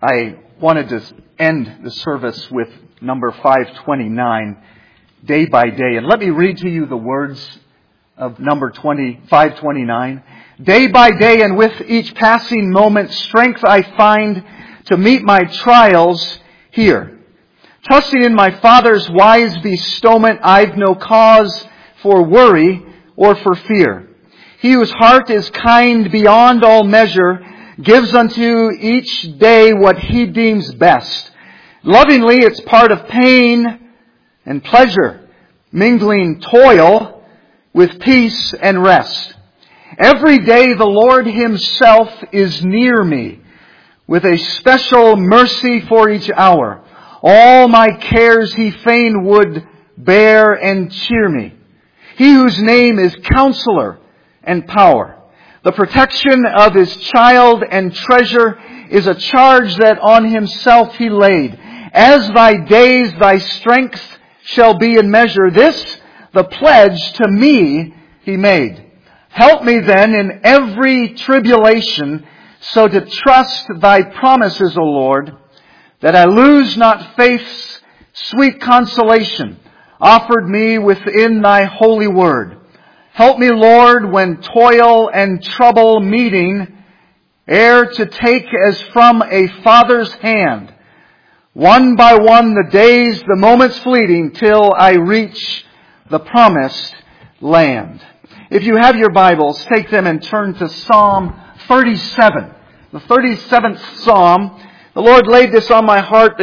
I wanted to end the service with number 529, day by day. And let me read to you the words of number 529. Day by day and with each passing moment, strength I find to meet my trials here. Trusting in my Father's wise bestowment, I've no cause for worry or for fear. He whose heart is kind beyond all measure gives unto each day what He deems best. Lovingly, it's part of pain and pleasure, mingling toil with peace and rest. Every day the Lord Himself is near me with a special mercy for each hour. All my cares He fain would bear and cheer me. He whose name is Counselor and Power. The protection of His child and treasure is a charge that on Himself He laid. As thy days, thy strength shall be in measure. This, the pledge to me He made. Help me then in every tribulation, so to trust Thy promises, O Lord, that I lose not faith's sweet consolation offered me within Thy holy word. Help me, Lord, when toil and trouble meeting, ere to take as from a father's hand, one by one the days, the moments fleeting, till I reach the promised land. If you have your Bibles, take them and turn to Psalm 37. The 37th Psalm. The Lord laid this on my heart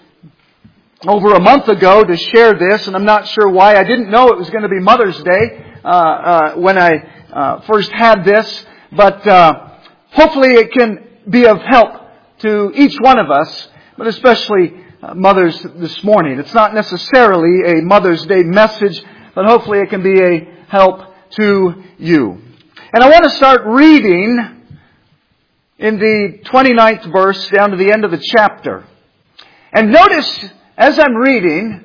over a month ago to share this, and I'm not sure why. I didn't know it was going to be Mother's Day when I first had this, but hopefully it can be of help to each one of us, but especially mothers this morning. It's not necessarily a Mother's Day message, but hopefully it can be a help to you. And I want to start reading in the 29th verse down to the end of the chapter. And notice, as I'm reading,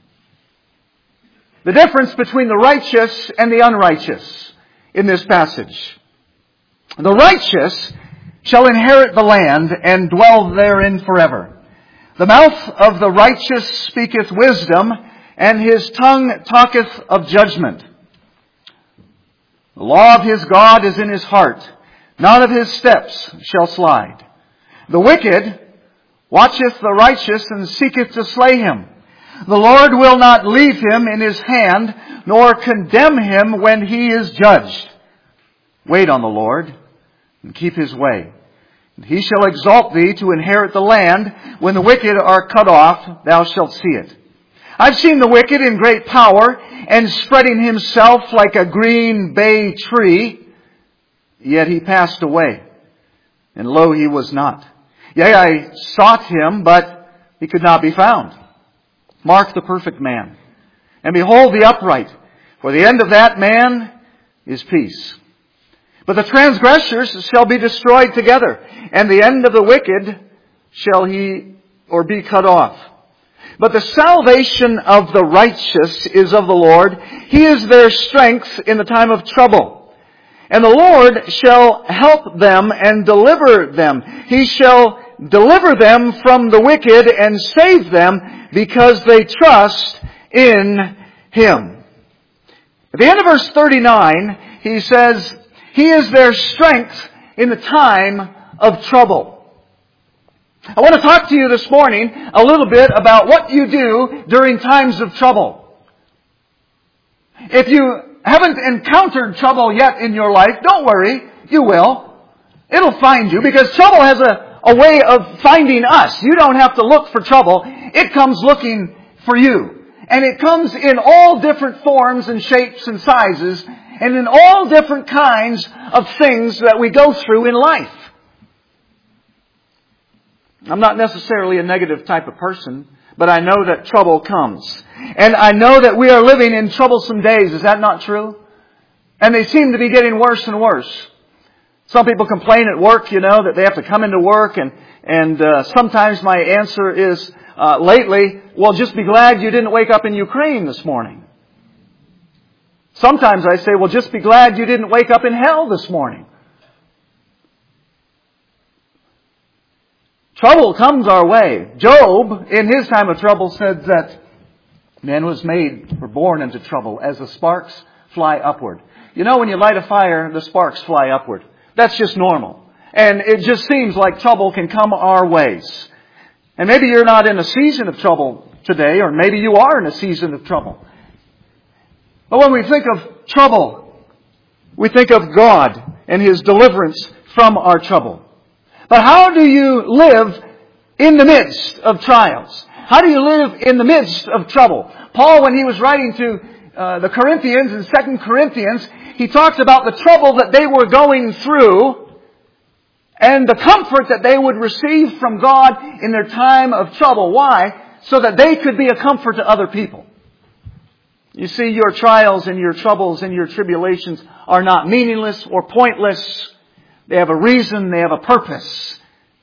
the difference between the righteous and the unrighteous in this passage. The righteous shall inherit the land and dwell therein forever. The mouth of the righteous speaketh wisdom, and his tongue talketh of judgment. The law of his God is in his heart. None of his steps shall slide. The wicked watcheth the righteous and seeketh to slay him. The Lord will not leave him in his hand, nor condemn him when he is judged. Wait on the Lord and keep his way. And he shall exalt thee to inherit the land. When the wicked are cut off, thou shalt see it. I've seen the wicked in great power and spreading himself like a green bay tree. Yet he passed away, and lo, he was not. Yea, I sought him, but he could not be found. Mark the perfect man, and behold the upright, for the end of that man is peace. But the transgressors shall be destroyed together, and the end of the wicked shall be cut off. But the salvation of the righteous is of the Lord. He is their strength in the time of trouble. And the Lord shall help them and deliver them. He shall deliver them from the wicked and save them because they trust in Him. At the end of verse 39, he says, He is their strength in the time of trouble. I want to talk to you this morning a little bit about what you do during times of trouble. If you haven't encountered trouble yet in your life, don't worry, you will. It'll find you because trouble has a way of finding us. You don't have to look for trouble. It comes looking for you. And it comes in all different forms and shapes and sizes and in all different kinds of things that we go through in life. I'm not necessarily a negative type of person, but I know that trouble comes. And I know that we are living in troublesome days. Is that not true? And they seem to be getting worse and worse. Some people complain at work, that they have to come into work. And sometimes my answer is, lately, well, just be glad you didn't wake up in Ukraine this morning. Sometimes I say, well, just be glad you didn't wake up in hell this morning. Trouble comes our way. Job, in his time of trouble, said that man was made or born into trouble as the sparks fly upward. You know, when you light a fire, the sparks fly upward. That's just normal. And it just seems like trouble can come our ways. And maybe you're not in a season of trouble today, or maybe you are in a season of trouble. But when we think of trouble, we think of God and His deliverance from our trouble. But how do you live in the midst of trials? How do you live in the midst of trouble? Paul, when he was writing to the Corinthians in 2 Corinthians, he talks about the trouble that they were going through and the comfort that they would receive from God in their time of trouble. Why? So that they could be a comfort to other people. You see, your trials and your troubles and your tribulations are not meaningless or pointless. They have a reason, they have a purpose.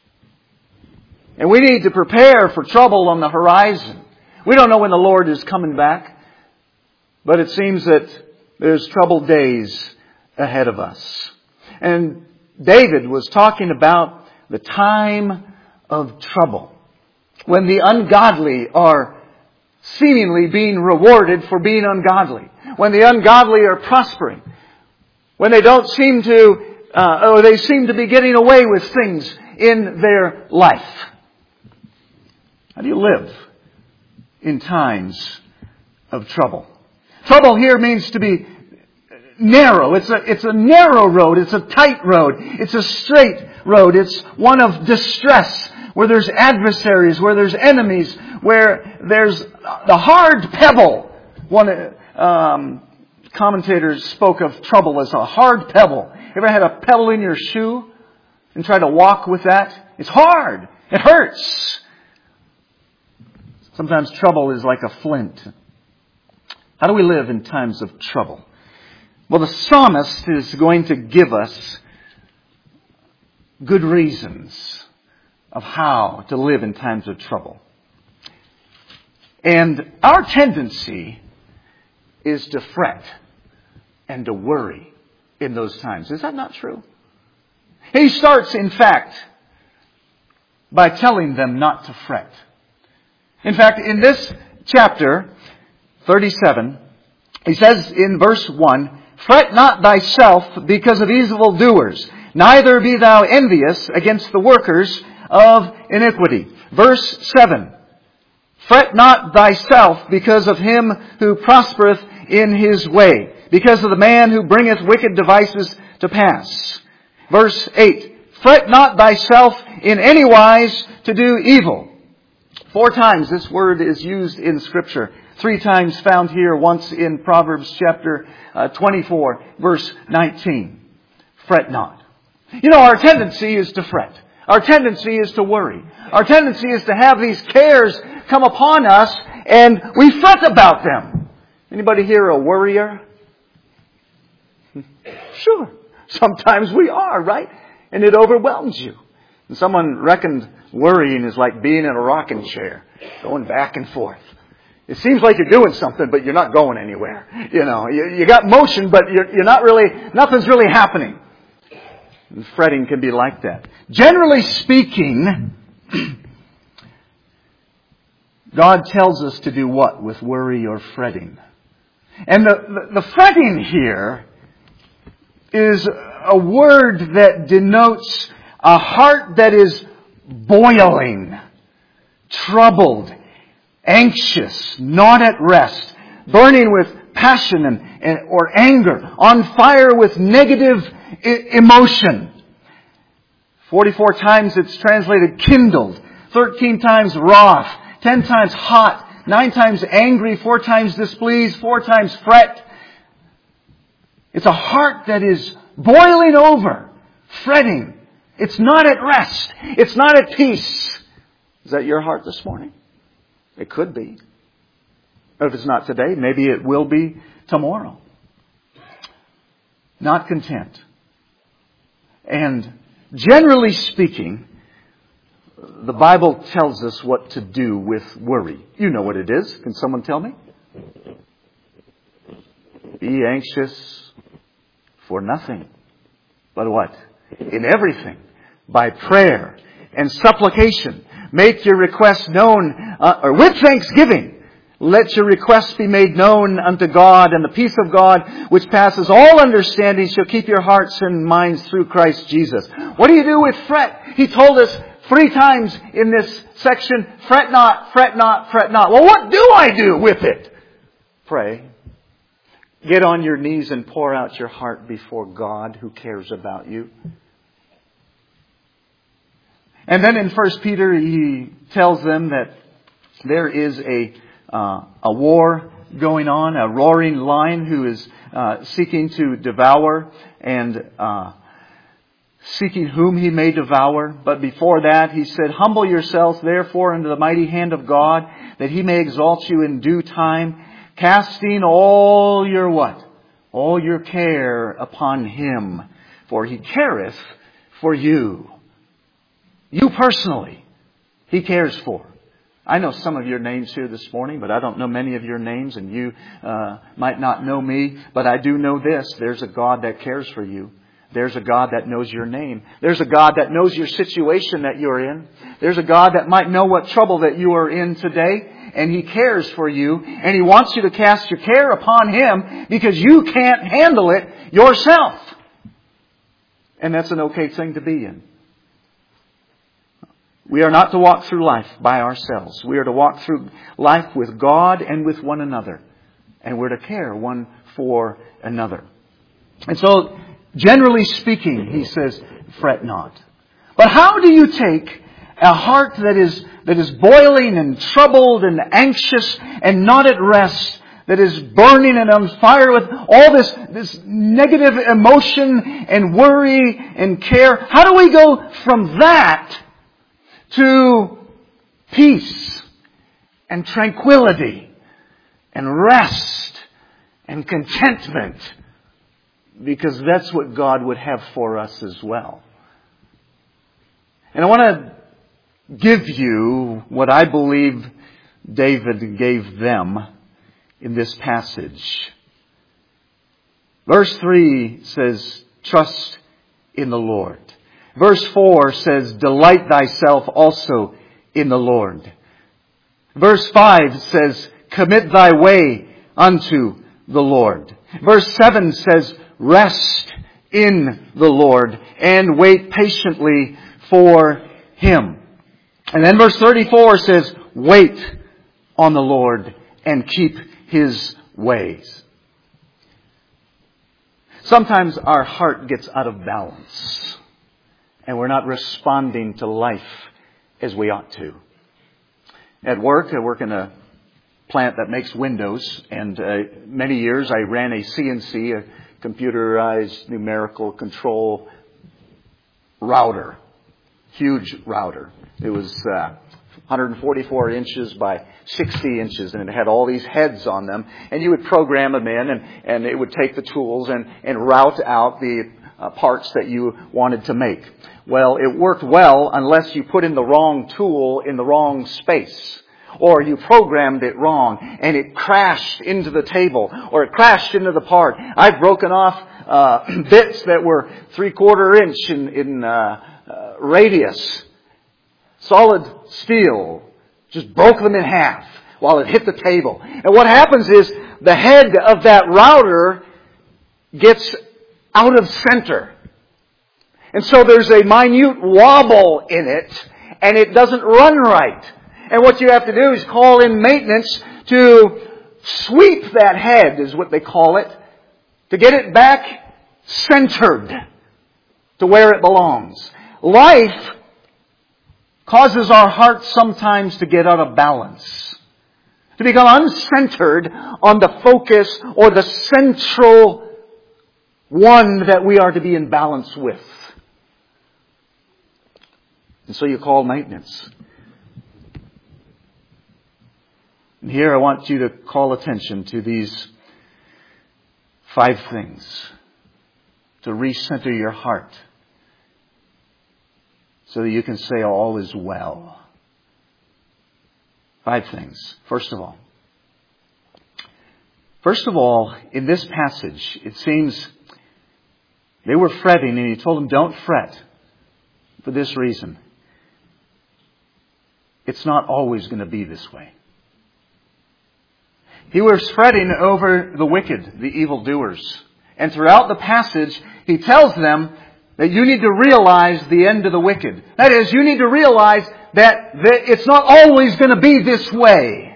And we need to prepare for trouble on the horizon. We don't know when the Lord is coming back, but it seems that there's troubled days ahead of us. And David was talking about the time of trouble, when the ungodly are seemingly being rewarded for being ungodly, when the ungodly are prospering, when they don't seem to, or they seem to be getting away with things in their life. How do you live in times of trouble? Trouble here means to be narrow. It's a narrow road. It's a tight road. It's a straight road. It's one of distress, where there's adversaries, where there's enemies, where there's the hard pebble. One commentators spoke of trouble as a hard pebble. You ever had a pebble in your shoe and try to walk with that? It's hard. It hurts. Sometimes trouble is like a flint. How do we live in times of trouble? Well, the psalmist is going to give us good reasons of how to live in times of trouble. And our tendency is to fret and to worry in those times. Is that not true? He starts, in fact, by telling them not to fret. In fact, in this chapter 37, he says in verse 1, "Fret not thyself because of evildoers, neither be thou envious against the workers of iniquity." Verse 7, "Fret not thyself because of him who prospereth in his way, because of the man who bringeth wicked devices to pass." Verse 8, "Fret not thyself in any wise to do evil." 4 times this word is used in Scripture. 3 times found here, once in Proverbs chapter 24, verse 19. Fret not. You know, our tendency is to fret. Our tendency is to worry. Our tendency is to have these cares come upon us, and we fret about them. Anybody here a worrier? Sure. Sometimes we are, right? And it overwhelms you. And someone reckoned worrying is like being in a rocking chair, going back and forth. It seems like you're doing something, but you're not going anywhere. You know, you got motion, but you're not really, nothing's really happening. And fretting can be like that. Generally speaking, God tells us to do what with worry or fretting? And the fretting here is a word that denotes a heart that is boiling, troubled, anxious, not at rest, burning with passion or anger, on fire with negative emotion. 44 times it's translated kindled, 13 times wroth, 10 times hot, 9 times angry, 4 times displeased, 4 times fret. It's a heart that is boiling over, fretting. It's not at rest. It's not at peace. Is that your heart this morning? It could be. Or if it's not today, maybe it will be tomorrow. Not content. And generally speaking, the Bible tells us what to do with worry. You know what it is. Can someone tell me? Be anxious for nothing. But what? In everything. By prayer and supplication. Make your requests known, or with thanksgiving. Let your requests be made known unto God, and the peace of God, which passes all understanding, shall keep your hearts and minds through Christ Jesus. What do you do with fret? He told us 3 times in this section, fret not, fret not, fret not. Well, what do I do with it? Pray. Get on your knees and pour out your heart before God who cares about you. And then in 1 Peter, he tells them that there is a war going on, a roaring lion who is seeking to devour and seeking whom he may devour. But before that, he said, humble yourselves therefore under the mighty hand of God, that he may exalt you in due time, casting all your what? All your care upon him, for he careth for you. You personally, he cares for. I know some of your names here this morning, but I don't know many of your names, and you might not know me. But I do know this. There's a God that cares for you. There's a God that knows your name. There's a God that knows your situation that you're in. There's a God that might know what trouble that you are in today, and He cares for you. And He wants you to cast your care upon Him because you can't handle it yourself. And that's an okay thing to be in. We are not to walk through life by ourselves. We are to walk through life with God and with one another. And we're to care one for another. And so, generally speaking, he says, fret not. But how do you take a heart that is boiling and troubled and anxious and not at rest, that is burning and on fire with all this negative emotion and worry and care? How do we go from that to peace and tranquility and rest and contentment? Because that's what God would have for us as well. And I want to give you what I believe David gave them in this passage. Verse 3 says, trust in the Lord. Verse 4 says, delight thyself also in the Lord. Verse 5 says, commit thy way unto the Lord. Verse 7 says, rest in the Lord and wait patiently for Him. And then verse 34 says, wait on the Lord and keep His ways. Sometimes our heart gets out of balance and we're not responding to life as we ought to. At work, I work in a plant that makes windows, and many years I ran a CNC, a computerized numerical control router. Huge router. It was 144 inches by 60 inches, and it had all these heads on them. And you would program them in, and it would take the tools and route out the parts that you wanted to make. Well, it worked well unless you put in the wrong tool in the wrong space. Or you programmed it wrong and it crashed into the table or it crashed into the part. I've broken off bits that were 3/4 inch in radius. Solid steel. Just broke them in half while it hit the table. And what happens is the head of that router gets out of center. And so there's a minute wobble in it and it doesn't run right. And what you have to do is call in maintenance to sweep that head, is what they call it, to get it back centered to where it belongs. Life causes our hearts sometimes to get out of balance, to become uncentered on the focus or the central one that we are to be in balance with. And so you call maintenance. And here I want you to call attention to these 5 things to recenter your heart so that you can say all is well. 5 things. First of all, in this passage, it seems they were fretting, and He told them, don't fret for this reason. it's not always going to be this way. He was fretting over the wicked, the evildoers. And throughout the passage, he tells them that you need to realize the end of the wicked. That is, you need to realize that it's not always going to be this way.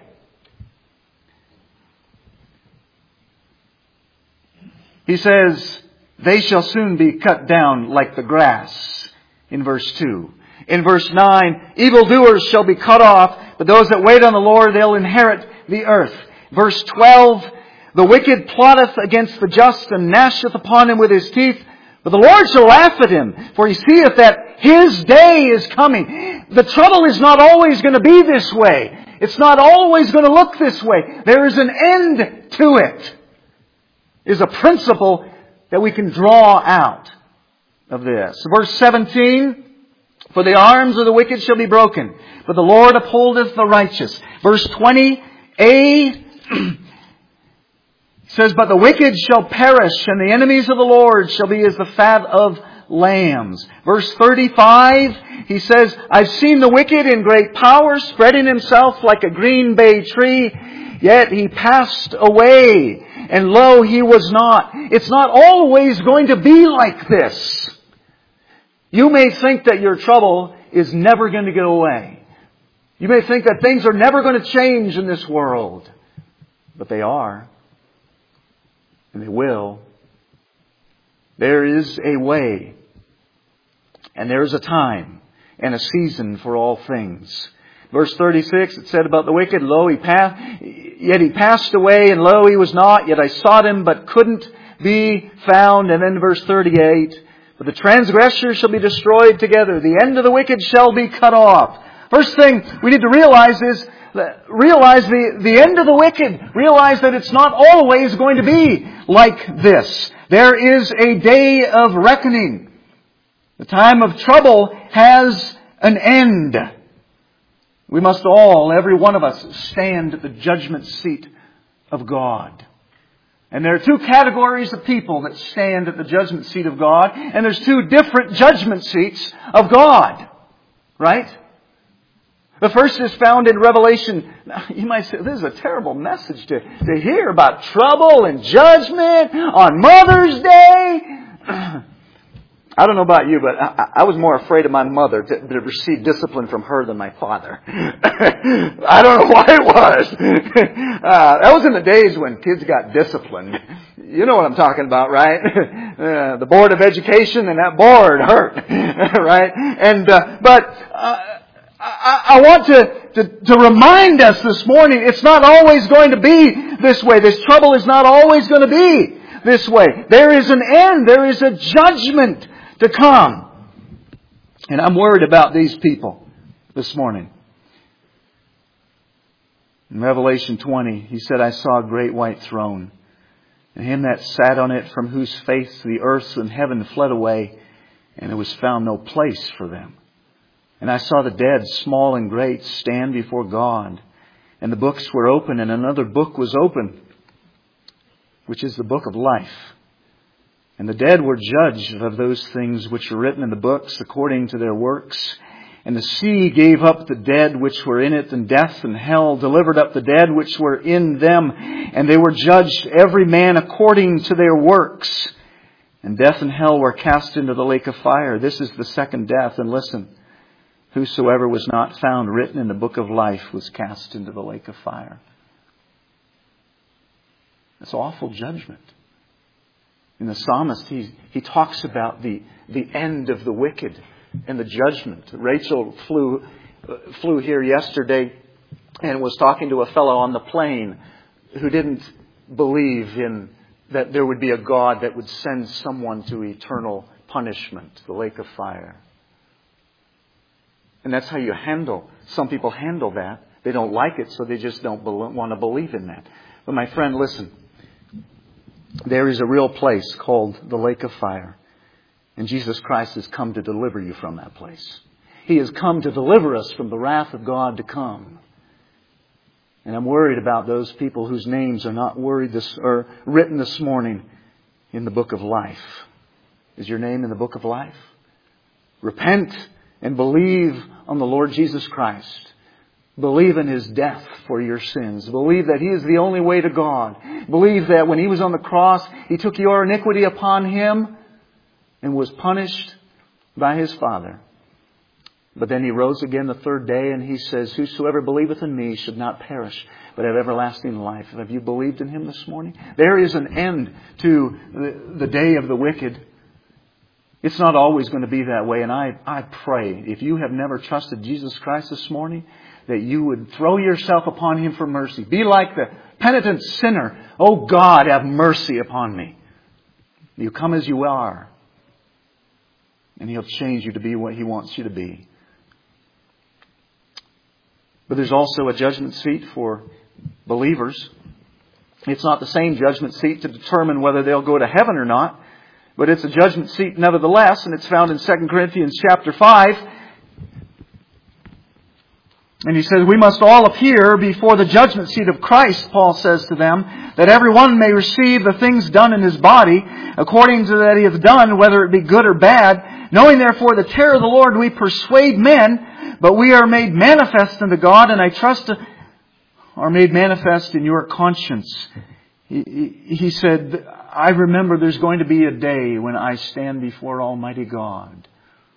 He says, they shall soon be cut down like the grass, in verse 2. In verse 9, evildoers shall be cut off, but those that wait on the Lord, they'll inherit the earth. Verse 12, the wicked plotteth against the just, and gnasheth upon him with his teeth. But the Lord shall laugh at him, for he seeth that his day is coming. The trouble is not always going to be this way. It's not always going to look this way. There is an end to it. Is a principle that we can draw out of this. Verse 17, for the arms of the wicked shall be broken, but the Lord upholdeth the righteous. Verse 20a says, but the wicked shall perish, and the enemies of the Lord shall be as the fat of lambs. Verse 35, he says, I've seen the wicked in great power, spreading himself like a green bay tree, yet he passed away, and lo, he was not. It's not always going to be like this. You may think that your trouble is never going to get away. You may think that things are never going to change in this world. But they are. And they will. There is a way. And there is a time and a season for all things. Verse 36, it said about the wicked, lo, yet he passed away, and lo, he was not. Yet I sought him, but couldn't be found. And then verse 38, but the transgressors shall be destroyed together. The end of the wicked shall be cut off. First thing we need to realize is, realize the end of the wicked. Realize that it's not always going to be like this. There is a day of reckoning. The time of trouble has an end. We must all, every one of us, stand at the judgment seat of God. And there are two categories of people that stand at the judgment seat of God. And there's two different judgment seats of God. Right? The first is found in Revelation. Now, you might say, this is a terrible message to hear about trouble and judgment on Mother's Day. I don't know about you, but I was more afraid of my mother to receive discipline from her than my father. I don't know why it was. That was in the days when kids got disciplined. You know what I'm talking about, right? The Board of Education, and that board hurt, right? And I want to remind us this morning, it's not always going to be this way. This trouble is not always going to be this way. There is an end. There is a judgment to come. And I'm worried about these people this morning. In Revelation 20, he said, I saw a great white throne, and him that sat on it, from whose face the earth and heaven fled away, and there was found no place for them. And I saw the dead, small and great, stand before God. And the books were open, and another book was open, which is the book of life. And the dead were judged of those things which were written in the books according to their works. And the sea gave up the dead which were in it, and death and hell delivered up the dead which were in them. And they were judged every man according to their works. And death and hell were cast into the lake of fire. This is the second death. And listen, whosoever was not found written in the book of life was cast into the lake of fire. That's awful judgment. In the psalmist, he talks about the end of the wicked and the judgment. Rachel flew here yesterday and was talking to a fellow on the plane who didn't believe in that there would be a God that would send someone to eternal punishment, the lake of fire. And that's how you handle. Some people handle that. They don't like it, so they just don't want to believe in that. But my friend, listen. There is a real place called the lake of fire. And Jesus Christ has come to deliver you from that place. He has come to deliver us from the wrath of God to come. And I'm worried about those people whose names are not written this morning in the book of life. Is your name in the book of life? Repent and believe on the Lord Jesus Christ. Believe in His death for your sins. Believe that He is the only way to God. Believe that when He was on the cross, He took your iniquity upon Him and was punished by His Father. But then He rose again the third day, and He says, whosoever believeth in Me should not perish, but have everlasting life. Have you believed in Him this morning? There is an end to the day of the wicked. It's not always going to be that way. And I pray, if you have never trusted Jesus Christ this morning, that you would throw yourself upon Him for mercy. Be like the penitent sinner. Oh God, have mercy upon me. You come as you are, and He'll change you to be what He wants you to be. But there's also a judgment seat for believers. It's not the same judgment seat to determine whether they'll go to heaven or not, but it's a judgment seat nevertheless, and it's found in 2 Corinthians chapter 5. And he says, we must all appear before the judgment seat of Christ, Paul says to them, that everyone may receive the things done in his body, according to that he hath done, whether it be good or bad. Knowing therefore the terror of the Lord, we persuade men, but we are made manifest unto God, and I trust are made manifest in your conscience. He said, I remember there's going to be a day when I stand before Almighty God.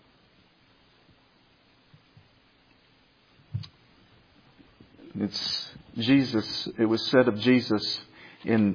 It's Jesus. It was said of Jesus in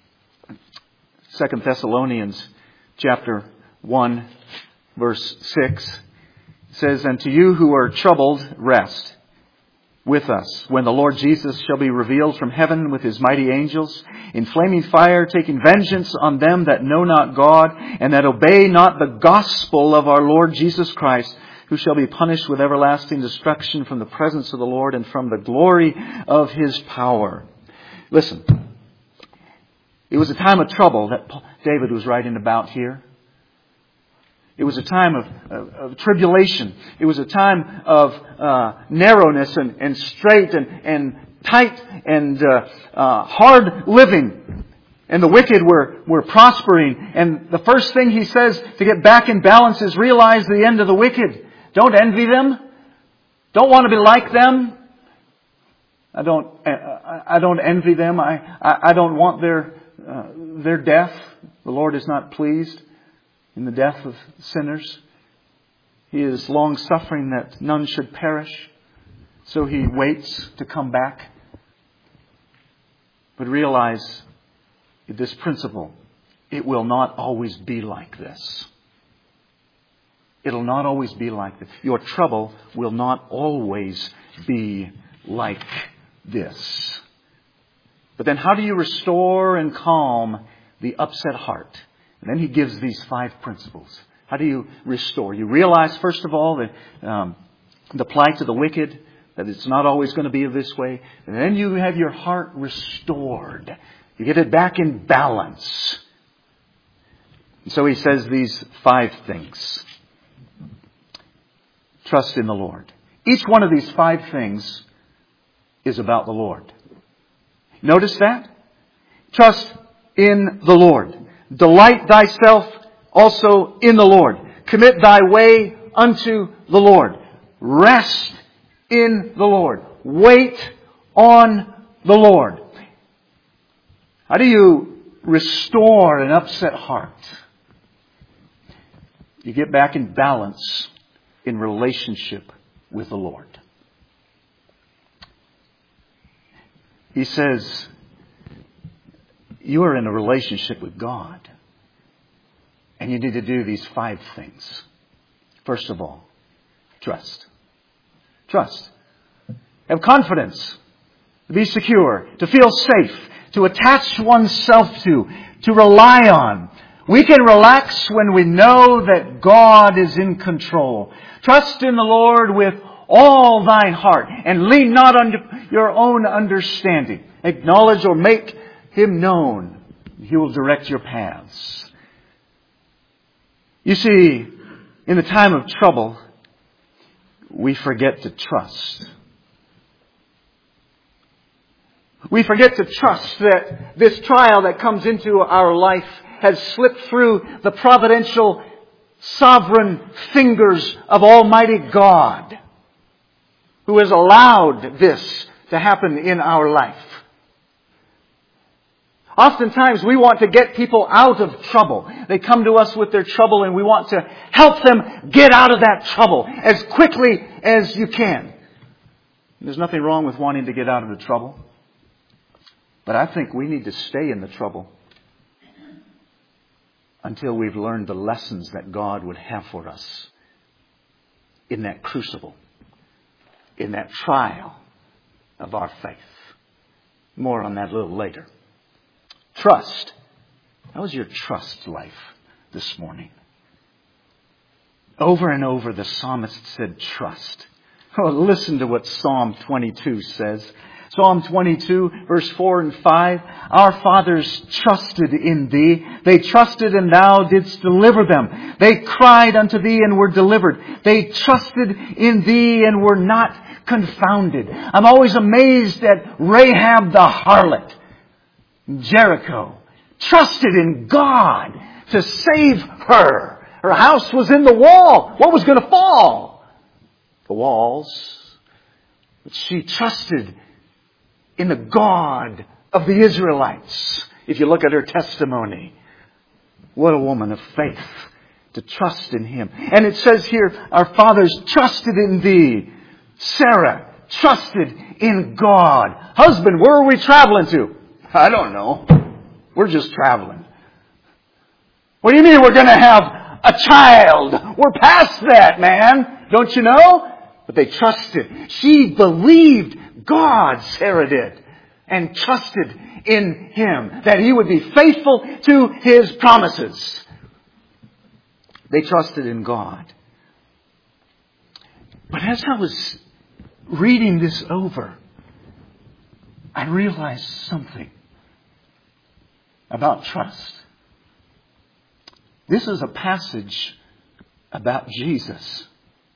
2 Thessalonians chapter 1, verse 6. It says, and to you who are troubled, rest with us when the Lord Jesus shall be revealed from heaven with His mighty angels in flaming fire, taking vengeance on them that know not God and that obey not the gospel of our Lord Jesus Christ, who shall be punished with everlasting destruction from the presence of the Lord and from the glory of His power. Listen, it was a time of trouble that David was writing about here. It was a time of tribulation. It was a time of narrowness and straight and tight and hard living. And the wicked were prospering. And the first thing he says to get back in balance is realize the end of the wicked. Don't envy them. Don't want to be like them. I don't envy them. I don't want their death. The Lord is not pleased in the death of sinners. He is long-suffering that none should perish. So He waits to come back. But realize this principle, it will not always be like this. It'll not always be like this. Your trouble will not always be like this. But then how do you restore and calm the upset heart? And then he gives these 5 principles. How do you restore? You realize, first of all, that the plight of the wicked, that it's not always going to be this way. And then you have your heart restored. You get it back in balance. And so he says these 5 things. Trust in the Lord. Each one of these 5 things is about the Lord. Notice that? Trust in the Lord. Delight thyself also in the Lord. Commit thy way unto the Lord. Rest in the Lord. Wait on the Lord. How do you restore an upset heart? You get back in balance in relationship with the Lord. He says, you are in a relationship with God. And you need to do these 5 things. First of all, trust. Trust. Have confidence. To be secure. To feel safe. To attach oneself to rely on. We can relax when we know that God is in control. Trust in the Lord with all thine heart. And lean not on your own understanding. Acknowledge or make Him known. He will direct your paths. You see, in the time of trouble, we forget to trust. We forget to trust that this trial that comes into our life has slipped through the providential, sovereign fingers of Almighty God. who has allowed this to happen in our life. Oftentimes we want to get people out of trouble. They come to us with their trouble and we want to help them get out of that trouble as quickly as you can. There's nothing wrong with wanting to get out of the trouble. But I think we need to stay in the trouble until we've learned the lessons that God would have for us in that crucible, in that trial of our faith. More on that a little later. Trust. How's your trust life this morning? Over and over the psalmist said trust. Oh, listen to what Psalm 22 says. Psalm 22, verse 4 and 5. Our fathers trusted in Thee. They trusted and Thou didst deliver them. They cried unto Thee and were delivered. They trusted in Thee and were not confounded. I'm always amazed at Rahab the harlot. Jericho trusted in God to save her. Her house was in the wall. What was going to fall? The walls. But she trusted in the God of the Israelites. If you look at her testimony, what a woman of faith to trust in Him. And it says here, our fathers trusted in Thee. Sarah trusted in God. Husband, where are we traveling to? I don't know. We're just traveling. What do you mean we're going to have a child? We're past that, man. Don't you know? But they trusted. She believed God, Sarah did, and trusted in Him, that He would be faithful to His promises. They trusted in God. But as I was reading this over, I realized something about trust. This is a passage about Jesus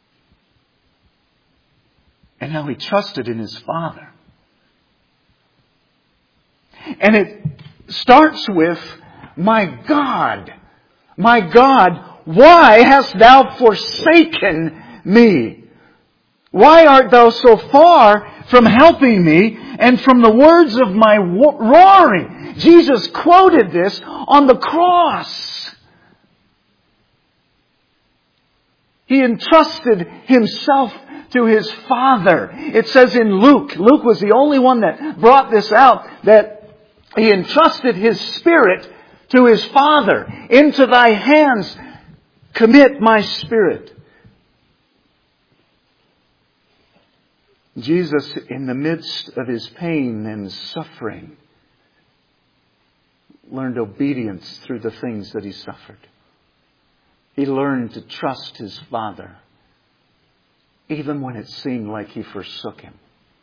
and how He trusted in His Father. And it starts with, my God, why hast Thou forsaken me? Why art Thou so far from helping me and from the words of my roaring? Jesus quoted this on the cross. He entrusted Himself to His Father. It says in Luke was the only one that brought this out, that He entrusted His Spirit to His Father. Into Thy hands commit my spirit. Jesus, in the midst of His pain and suffering, learned obedience through the things that He suffered. He learned to trust His Father, even when it seemed like He forsook Him.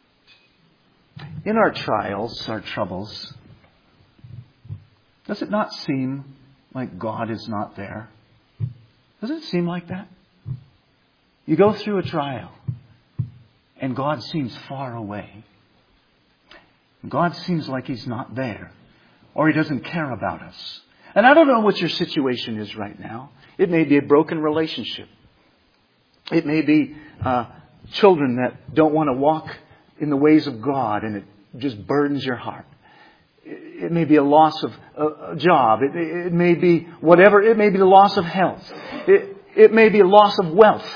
In our trials, our troubles, does it not seem like God is not there? Does it seem like that? You go through a trial, and God seems far away. God seems like He's not there. Or He doesn't care about us. And I don't know what your situation is right now. It may be a broken relationship. It may be children that don't want to walk in the ways of God and it just burdens your heart. It may be a loss of a job. It may be whatever. It may be the loss of health. It may be a loss of wealth.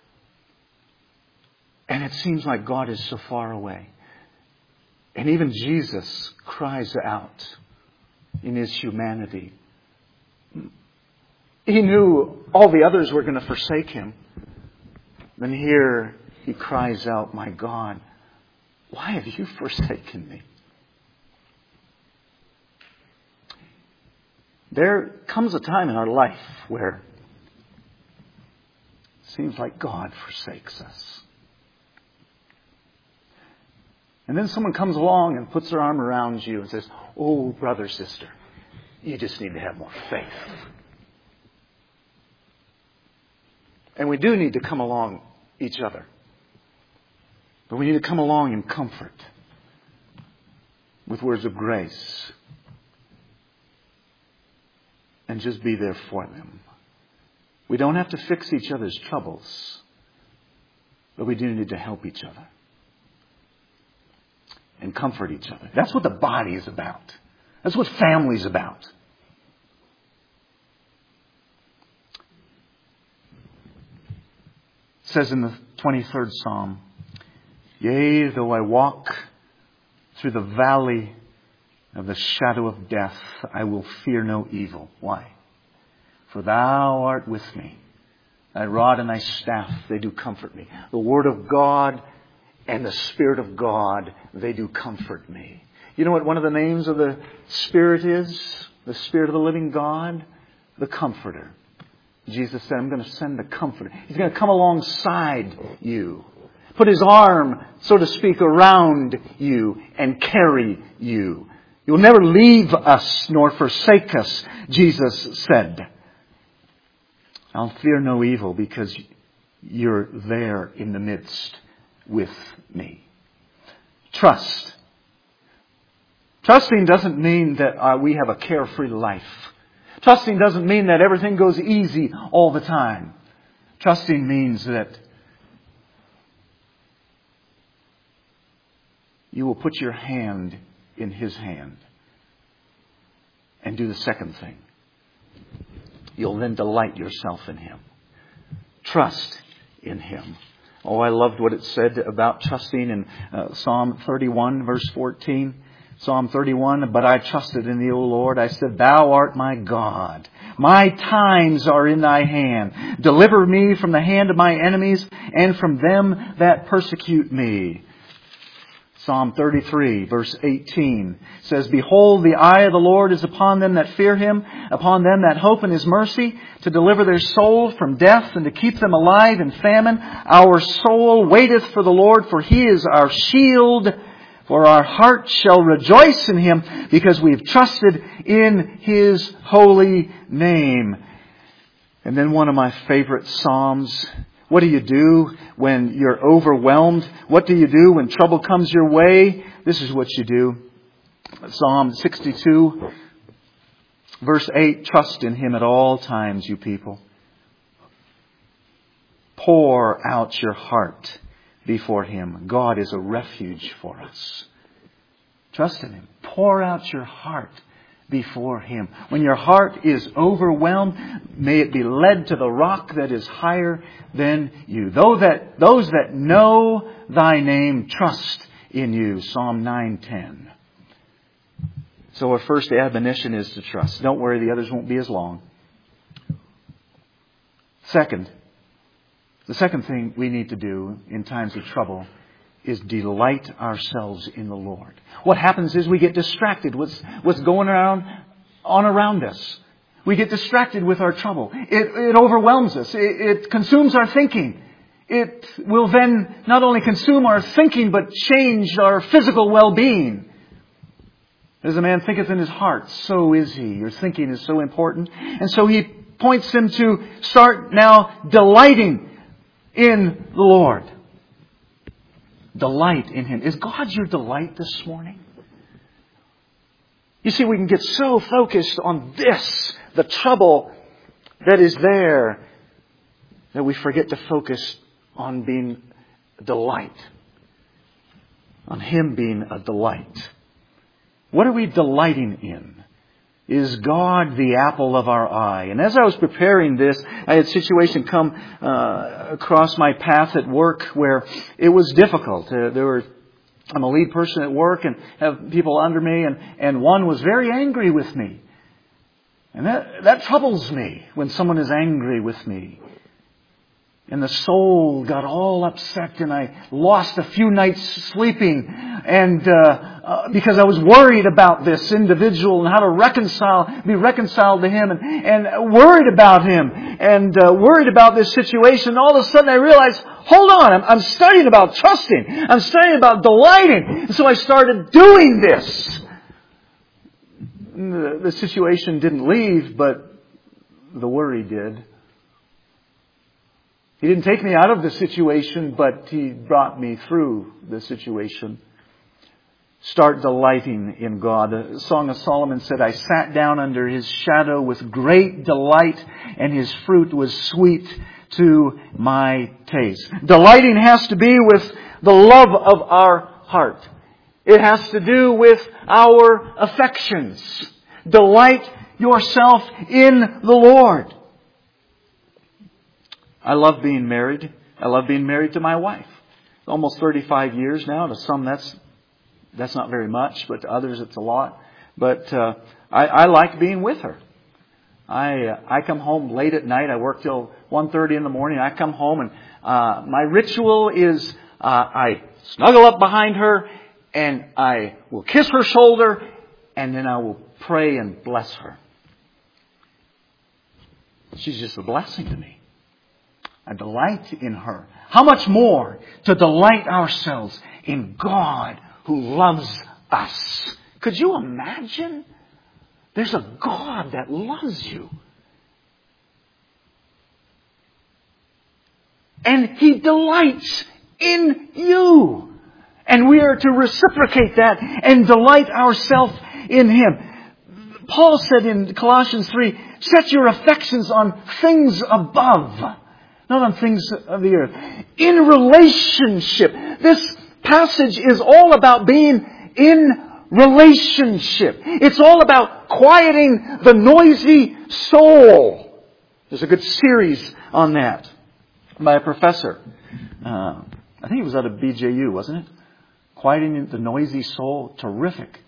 And it seems like God is so far away. And even Jesus cries out in His humanity. He knew all the others were going to forsake Him. Then here He cries out, my God, why have you forsaken me? There comes a time in our life where it seems like God forsakes us. And then someone comes along and puts their arm around you and says, oh, brother, sister, you just need to have more faith. And we do need to come along each other. But we need to come along in comfort with words of grace and just be there for them. We don't have to fix each other's troubles, but we do need to help each other. and comfort each other. That's what the body is about. That's what family is about. It says in the 23rd Psalm, "Yea, though I walk through the valley of the shadow of death, I will fear no evil." Why? "For thou art with me. Thy rod and thy staff, they do comfort me." The Word of God and the Spirit of God, they do comfort me. You know what one of the names of the Spirit is? The Spirit of the living God? The Comforter. Jesus said, "I'm going to send the Comforter." He's going to come alongside you. Put His arm, so to speak, around you and carry you. "You will never leave us nor forsake us," Jesus said. "I'll fear no evil because you're there in the midst with me." Trust. Trusting doesn't mean that we have a carefree life. Trusting doesn't mean that everything goes easy all the time. Trusting means that you will put your hand in His hand and do the second thing. You'll then delight yourself in Him. Trust in Him. Oh, I loved what it said about trusting in Psalm 31, verse 14. Psalm 31, "But I trusted in Thee, O Lord. I said, Thou art my God. My times are in Thy hand. Deliver me from the hand of my enemies and from them that persecute me." Psalm 33, verse 18 says, "Behold, the eye of the Lord is upon them that fear Him, upon them that hope in His mercy, to deliver their soul from death and to keep them alive in famine. Our soul waiteth for the Lord, for He is our shield. For our heart shall rejoice in Him, because we have trusted in His holy name." And then one of my favorite Psalms. What do you do when you're overwhelmed? What do you do when trouble comes your way? This is what you do. Psalm 62, verse 8, "Trust in Him at all times, you people. Pour out your heart before Him. God is a refuge for us." Trust in Him. Pour out your heart before Him. When your heart is overwhelmed, may it be led to the rock that is higher than you. Those that know Thy name trust in you. Psalm 9:10. So our first admonition is to trust. Don't worry, the others won't be as long. The second thing we need to do in times of trouble is delight ourselves in the Lord. What happens is we get distracted with what's going on around us. We get distracted with our trouble. It overwhelms us. It consumes our thinking. It will then not only consume our thinking, but change our physical well-being. As a man thinketh in his heart, so is he. Your thinking is so important. And so he points him to start now delighting in the Lord. Delight in Him. Is God your delight this morning? You see, we can get so focused on this, the trouble that is there, that we forget to focus on being a delight. On Him being a delight. What are we delighting in? Is God the apple of our eye? And as I was preparing this, I had a situation come across my path at work where it was difficult. I'm a lead person at work and have people under me, and one was very angry with me. And that troubles me when someone is angry with me. And the soul got all upset, and I lost a few nights sleeping, and because I was worried about this individual and how to be reconciled to him, and worried about him, and worried about this situation. And all of a sudden I realized, hold on, I'm studying about trusting. I'm studying about delighting. And so I started doing this. The situation didn't leave, but the worry did. He didn't take me out of the situation, but He brought me through the situation. Start delighting in God. The Song of Solomon said, "I sat down under His shadow with great delight, and His fruit was sweet to my taste." Delighting has to be with the love of our heart. It has to do with our affections. Delight yourself in the Lord. I love being married. I love being married to my wife. Almost 35 years now. To some that's not very much, but to others it's a lot. But I like being with her. I come home late at night. I work till 1:30 in the morning. I come home and my ritual is I snuggle up behind her and I will kiss her shoulder and then I will pray and bless her. She's just a blessing to me. I delight in her. How much more to delight ourselves in God who loves us? Could you imagine? There's a God that loves you. And He delights in you. And we are to reciprocate that and delight ourselves in Him. Paul said in Colossians 3, set your affections on things above, not on things of the earth. In relationship. This passage is all about being in relationship. It's all about quieting the noisy soul. There's a good series on that by a professor. I think it was out of BJU, wasn't it? Quieting the noisy soul. Terrific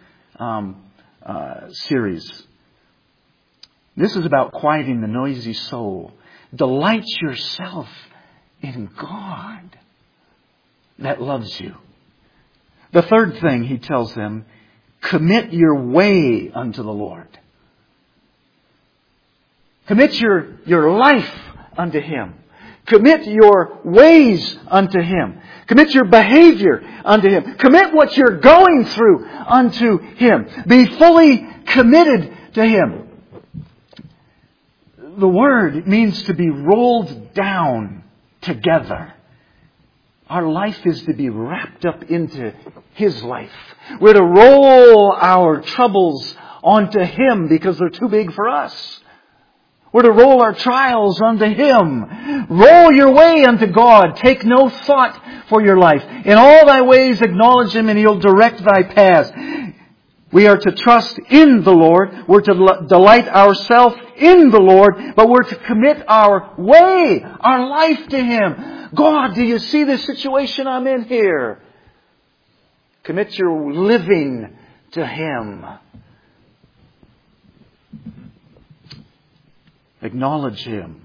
series. This is about quieting the noisy soul. Delight yourself in God that loves you. The third thing he tells them, commit your way unto the Lord. Commit your life unto Him. Commit your ways unto Him. Commit your behavior unto Him. Commit what you're going through unto Him. Be fully committed to Him. The word means to be rolled down together. Our life is to be wrapped up into His life. We're to roll our troubles onto Him because they're too big for us. We're to roll our trials unto Him. Roll your way unto God. Take no thought for your life. In all thy ways acknowledge Him and He'll direct thy paths. We are to trust in the Lord. We're to delight ourselves in the Lord. But we're to commit our way, our life to Him. God, do you see the situation I'm in here? Commit your living to Him. Acknowledge Him.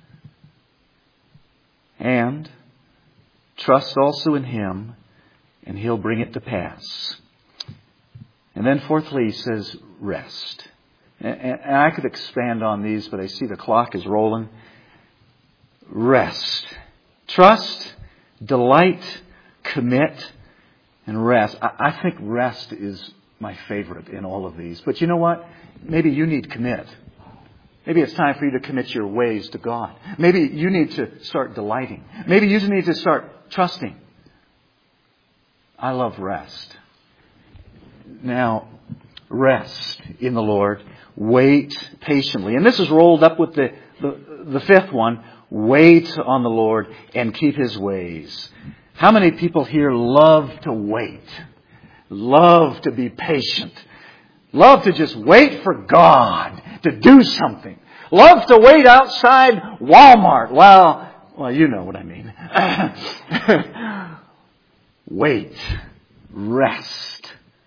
And trust also in Him, and He'll bring it to pass. And then fourthly, he says, rest. And I could expand on these, but I see the clock is rolling. Rest. Trust, delight, commit, and rest. I think rest is my favorite in all of these. But you know what? Maybe you need commit. Maybe it's time for you to commit your ways to God. Maybe you need to start delighting. Maybe you need to start trusting. I love rest. Now, rest in the Lord. Wait patiently. And this is rolled up with the fifth one. Wait on the Lord and keep His ways. How many people here love to wait? Love to be patient. Love to just wait for God to do something. Love to wait outside Walmart. Well, you know what I mean. Wait. Rest.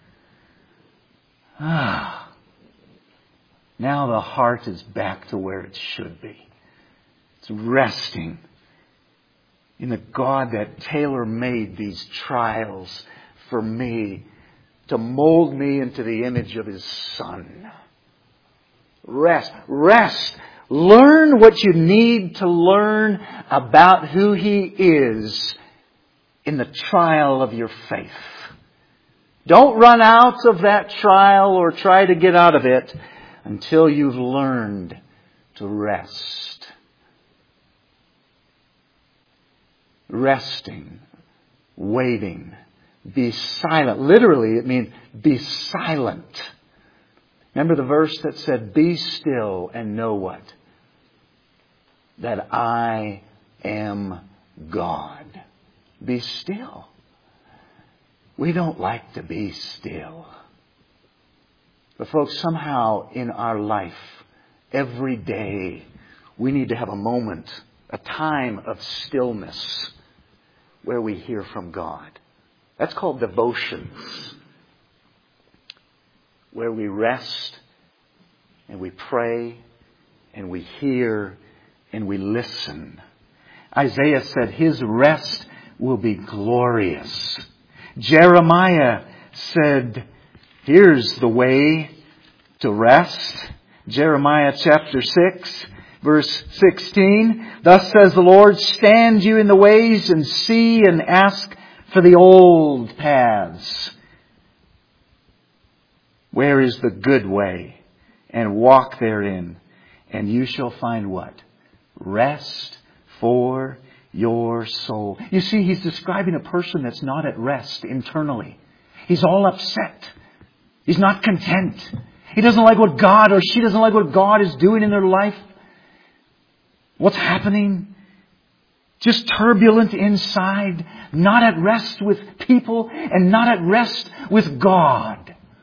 Now the heart is back to where it should be. It's resting in the God that tailor-made these trials for me to mold me into the image of His Son. Rest. Rest. Learn what you need to learn about who He is in the trial of your faith. Don't run out of that trial or try to get out of it until you've learned to rest. Resting. Waiting. Be silent. Literally, it means be silent. Remember the verse that said, be still and know what? That I am God. Be still. We don't like to be still. But folks, somehow in our life, every day, we need to have a moment, a time of stillness where we hear from God. That's called devotions. Where we rest and we pray and we hear and we listen. Isaiah said his rest will be glorious. Jeremiah said, here's the way to rest. Jeremiah chapter 6, verse 16. Thus says the Lord, stand you in the ways and see and ask for the old paths. Where is the good way? And walk therein. And you shall find what? Rest for your soul. You see, he's describing a person that's not at rest internally. He's all upset. He's not content. He doesn't like what God, or she doesn't like what God is doing in their life. What's happening? Just turbulent inside. Not at rest with people and not at rest with God.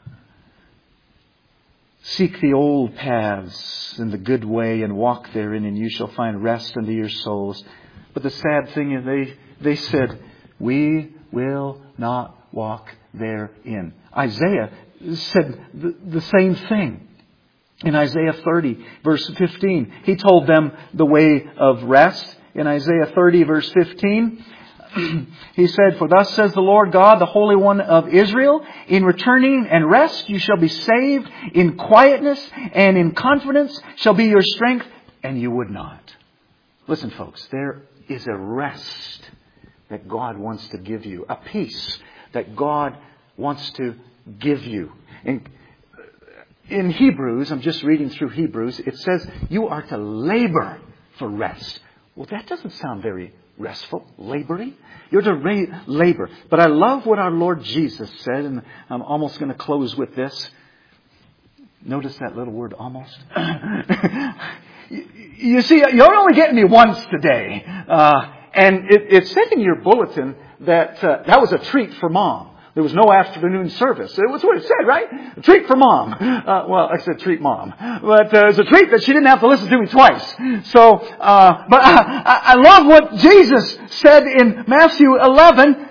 Seek the old paths and the good way and walk therein, and you shall find rest unto your souls. But the sad thing is they said, we will not walk therein. Isaiah said the same thing. In Isaiah 30, verse 15, he told them the way of rest. In Isaiah 30, verse 15, he said, for thus says the Lord God, the Holy One of Israel, in returning and rest you shall be saved, in quietness and in confidence shall be your strength, and you would not. Listen, folks, there is a rest that God wants to give you, a peace that God wants to give you. In Hebrews, I'm just reading through Hebrews, it says you are to labor for rest. Well, that doesn't sound very restful, laboring. You're to labor. But I love what our Lord Jesus said, and I'm almost going to close with this. Notice that little word, almost. You see, you're only getting me once today. And it said in your bulletin that that was a treat for Mom. There was no afternoon service. It was what it said, right? A treat for Mom. Well, I said treat Mom. But it was a treat that she didn't have to listen to me twice. So, but I love what Jesus said in Matthew 11.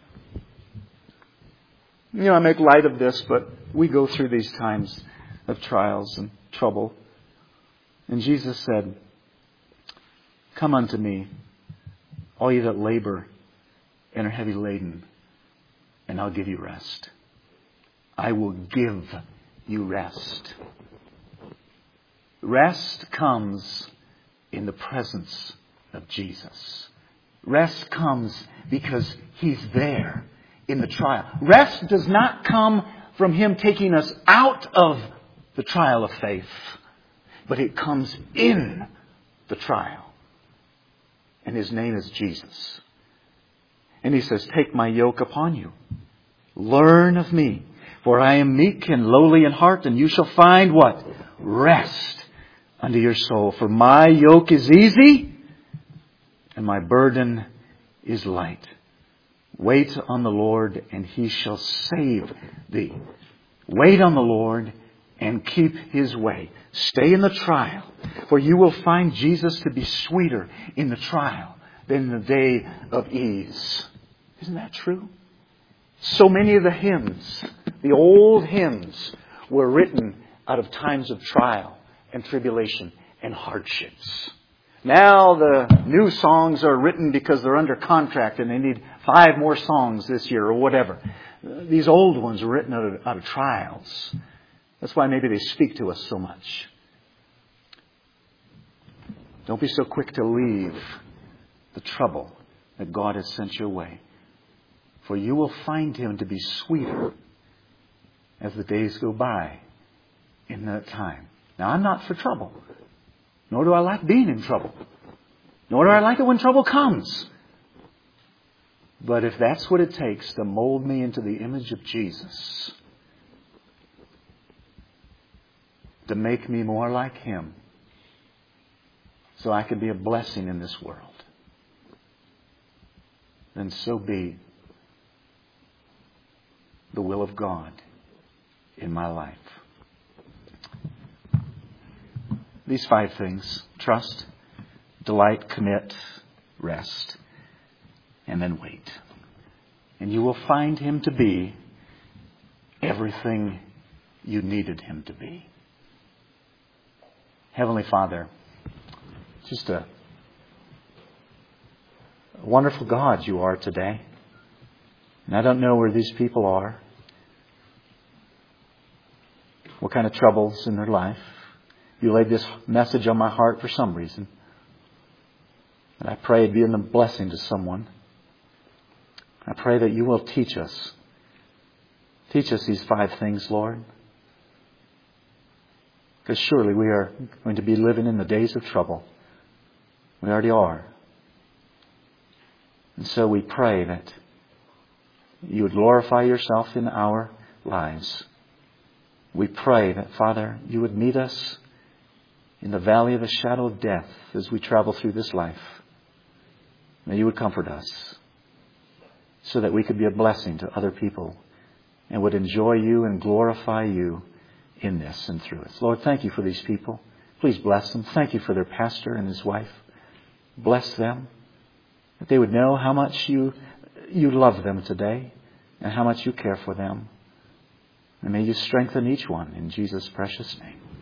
You know, I make light of this, but we go through these times of trials and trouble. And Jesus said, come unto me, all you that labor and are heavy laden, and I'll give you rest. I will give you rest. Rest comes in the presence of Jesus. Rest comes because He's there in the trial. Rest does not come from Him taking us out of the trial of faith, but it comes in the trial. And His name is Jesus. And He says, take my yoke upon you. Learn of me, for I am meek and lowly in heart, and you shall find what? Rest unto your soul. For my yoke is easy, and my burden is light. Wait on the Lord, and He shall save thee. Wait on the Lord, and keep His way. Stay in the trial, for you will find Jesus to be sweeter in the trial than in the day of ease. Isn't that true? So many of the hymns, the old hymns, were written out of times of trial and tribulation and hardships. Now the new songs are written because they're under contract and they need 5 more songs this year or whatever. These old ones were written out of trials. That's why maybe they speak to us so much. Don't be so quick to leave the trouble that God has sent your way. For you will find Him to be sweeter as the days go by in that time. Now, I'm not for trouble. Nor do I like being in trouble. Nor do I like it when trouble comes. But if that's what it takes to mold me into the image of Jesus, to make me more like Him, so I can be a blessing in this world, then so be. the will of God in my life. These 5 things: trust, delight, commit, rest, and then wait. And you will find Him to be everything you needed Him to be. Heavenly Father, just a wonderful God you are today. And I don't know where these people are, what kind of troubles in their life. You laid this message on my heart for some reason. And I pray it'd be a blessing to someone. I pray that you will teach us. Teach us these 5 things, Lord. Because surely we are going to be living in the days of trouble. We already are. And so we pray that you would glorify yourself in our lives. We pray that, Father, you would meet us in the valley of the shadow of death as we travel through this life. May you would comfort us so that we could be a blessing to other people and would enjoy you and glorify you in this and through us. Lord, thank you for these people. Please bless them. Thank you for their pastor and his wife. Bless them, that they would know how much you love them today and how much you care for them. And may you strengthen each one in Jesus' precious name.